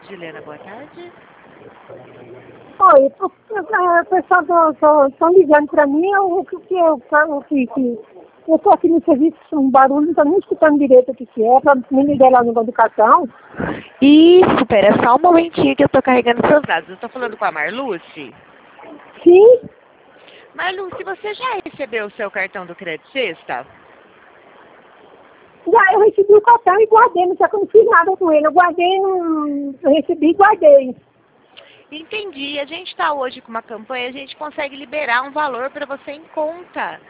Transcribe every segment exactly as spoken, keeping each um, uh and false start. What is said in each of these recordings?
Juliana, boa tarde. Oi, o, o pessoal estão ligando para mim, o que que eu o que, que eu estou aqui no serviço, um barulho, não estou nem escutando direito o que, que é, para me ligar lá no negócio do cartão. Isso, pera só um momentinho que eu tô carregando seus dados. Eu tô falando com a Marluce. Sim, Marluce, você já recebeu o seu cartão do Crédito Sexta? já eu recebi o cartão e guardei, não sei que eu não fiz nada com ele, eu guardei, não, eu recebi e guardei. Entendi. A gente está hoje com uma campanha, a gente consegue liberar um valor para você em conta.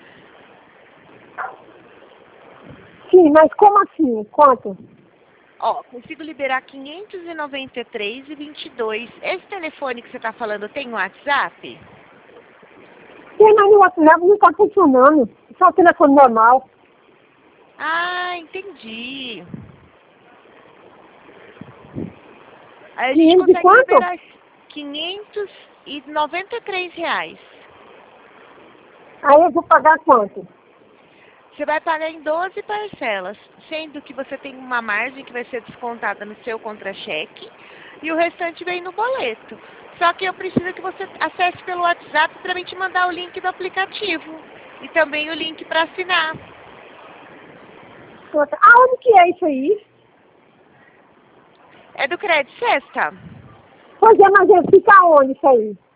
Sim, mas como assim? Quanto? Ó, consigo liberar quinhentos e noventa e três reais e vinte e dois. Esse telefone que você está falando tem WhatsApp? Tem, mas o WhatsApp não está funcionando, só o telefone normal. Ah, entendi. Aí a gente quinhentos e consegue quanto? liberar quinhentos e noventa e três reais. Aí eu vou pagar quanto? Você vai pagar em doze parcelas, sendo que você tem uma margem que vai ser descontada no seu contra-cheque e o restante vem no boleto. Só que eu preciso que você acesse pelo WhatsApp para mim te mandar o link do aplicativo e também o link para assinar. Aonde que é isso aí? É do Crédito Sexta? Pois é, mas ele fica onde isso aí?